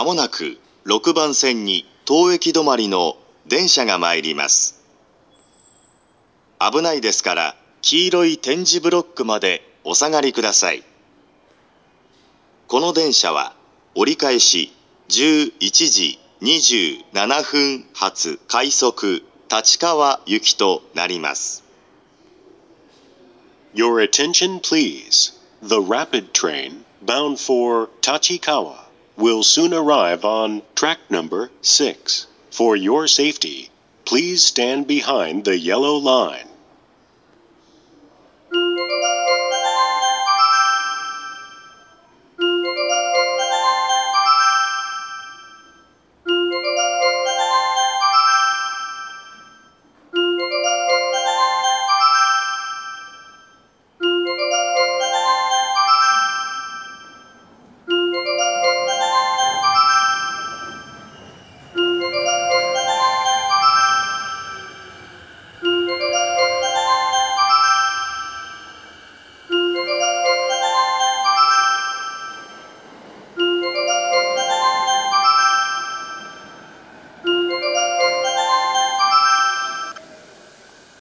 まもなく6番線に当駅止まりの電車が参ります。危ないですから黄色い点字ブロックまでお下がりください。この電車は折り返し11時27分発快速立川行きとなります。 Your attention please. The rapid train bound for Tachikawa will soon arrive on track number 6. For your safety, please stand behind the yellow line.